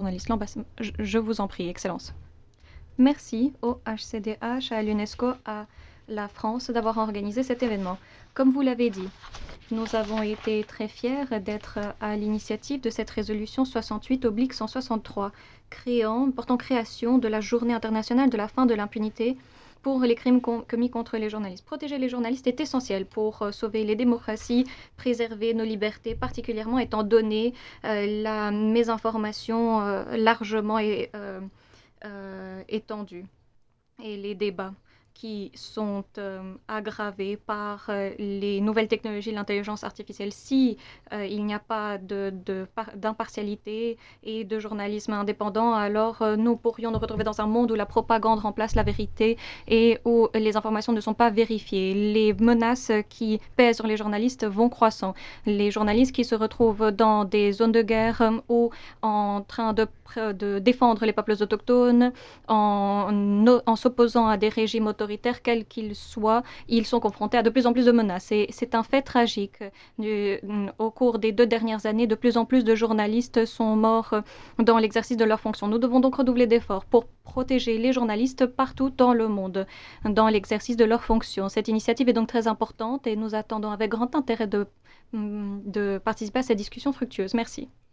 journalistes. Je vous en prie, Excellence. Merci au HCDH, à l'UNESCO, à la France d'avoir organisé cet événement. Comme vous l'avez dit, nous avons été très fiers d'être à l'initiative de cette résolution 68/163, portant création de la Journée internationale de la fin de l'impunité pour les crimes commis contre les journalistes. Protéger les journalistes est essentiel pour sauver les démocraties, préserver nos libertés, particulièrement étant donné la mésinformation largement étendue et les débats qui sont aggravés par les nouvelles technologies, l'intelligence artificielle. Si il n'y a pas d'impartialité et de journalisme indépendant, alors nous pourrions nous retrouver dans un monde où la propagande remplace la vérité et où les informations ne sont pas vérifiées. Les menaces qui pèsent sur les journalistes vont croissant. Les journalistes qui se retrouvent dans des zones de guerre ou en train de défendre les peuples autochtones, en s'opposant à des régimes autoritaires, quels qu'ils soient, ils sont confrontés à de plus en plus de menaces. Et c'est un fait tragique. Au cours des 2 dernières années, de plus en plus de journalistes sont morts dans l'exercice de leurs fonctions. Nous devons donc redoubler d'efforts pour protéger les journalistes partout dans le monde, dans l'exercice de leurs fonctions. Cette initiative est donc très importante et nous attendons avec grand intérêt de participer à cette discussion fructueuse. Merci.